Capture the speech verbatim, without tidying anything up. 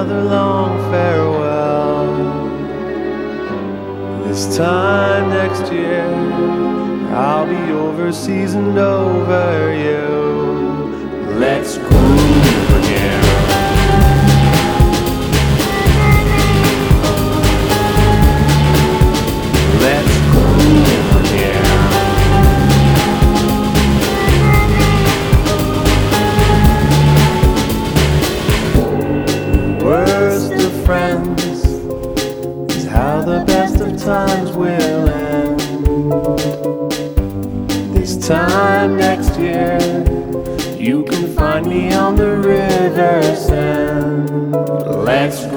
another long farewell. This time next year, I'll be overseas and over you. Let's groove again. Let's groove again. Worst of friends is how the best of times will end. This time next year, you can find me on the river's end. Let's